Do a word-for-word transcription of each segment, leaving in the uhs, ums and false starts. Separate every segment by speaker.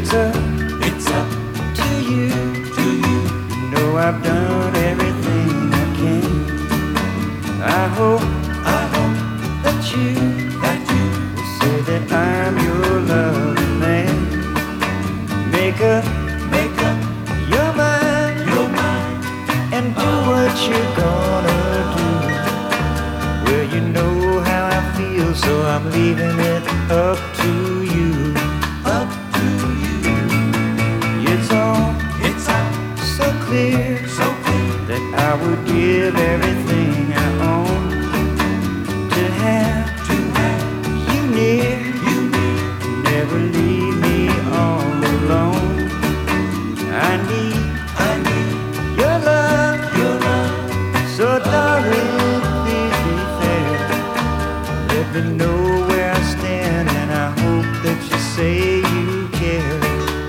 Speaker 1: It's up,
Speaker 2: it's up
Speaker 1: to you.
Speaker 2: to you.
Speaker 1: You know I've done everything I can. I hope,
Speaker 2: I hope
Speaker 1: that you
Speaker 2: that you
Speaker 1: will say that I'm your loving man. Make up
Speaker 2: make up
Speaker 1: your mind
Speaker 2: your mind.
Speaker 1: and do what you're gonna do. Well, you know how I feel, so I'm leaving it up to you.
Speaker 2: Up to you.
Speaker 1: It's all
Speaker 2: It's all
Speaker 1: so clear
Speaker 2: so clear
Speaker 1: that I would give everything I own to have
Speaker 2: to have
Speaker 1: you near.
Speaker 2: you near.
Speaker 1: Never leave me all alone. I need
Speaker 2: I need
Speaker 1: your love,
Speaker 2: your love.
Speaker 1: so darling, please be fair. Let me know where I stand, and I hope that you say you care.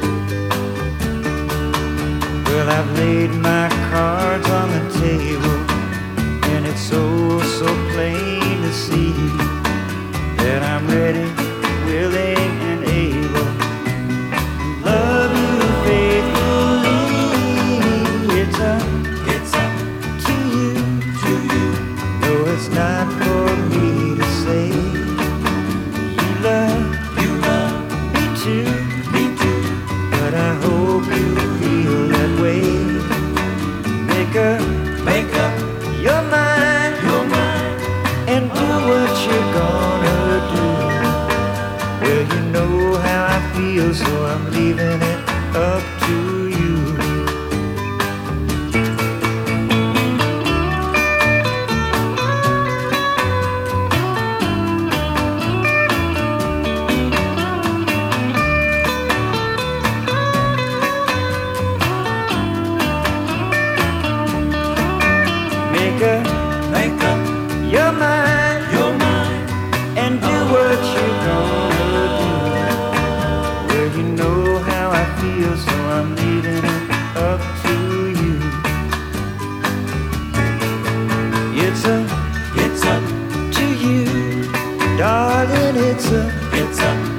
Speaker 1: Well, I've laid my cards on the table, and it's so, so plain to see that I'm ready, willing, and able to love you faithfully. It's up
Speaker 2: It's up
Speaker 1: to you.
Speaker 2: to you.
Speaker 1: No, it's not for me to say. You love
Speaker 2: You love
Speaker 1: me too,
Speaker 2: me too.
Speaker 1: but I hope you feel that way. Make up
Speaker 2: Make up
Speaker 1: your mind
Speaker 2: your mind.
Speaker 1: and do what you're gonna do. Well, you know how I feel, so I'm leaving it up to you. Make up
Speaker 2: Make up
Speaker 1: your mind
Speaker 2: your mind.
Speaker 1: and do what you're gonna do. Well, you know how I feel, so I'm leaving it up to you. It's up
Speaker 2: It's up
Speaker 1: to you, darling, it's up
Speaker 2: it's up